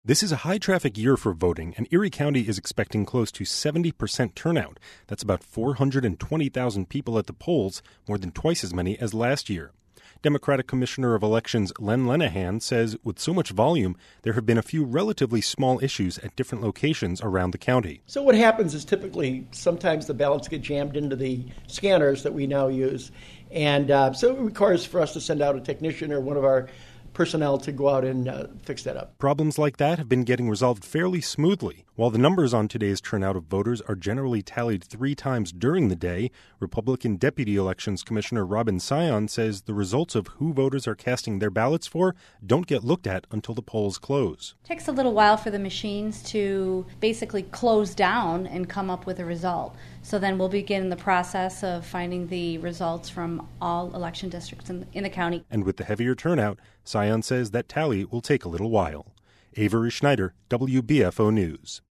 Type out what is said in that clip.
This is a high-traffic year for voting, and Erie County is expecting close to 70% turnout. That's about 420,000 people at the polls, more than twice as many as last year. Democratic Commissioner of Elections Len Lenahan says with so much volume, there have been a few relatively small issues at different locations around the county. So what happens is typically sometimes the ballots get jammed into the scanners that we now use. And so it requires for us to send out a technician or one of our personnel to go out and fix that up. Problems like that have been getting resolved fairly smoothly. While the numbers on today's turnout of voters are generally tallied 3 times during the day, Republican Deputy Elections Commissioner Robin Sion says the results of who voters are casting their ballots for don't get looked at until the polls close. It takes a little while for the machines to basically close down and come up with a result. So then we'll begin the process of finding the results from all election districts in the county. And with the heavier turnout, Sion says that tally will take a little while. Avery Schneider, WBFO News.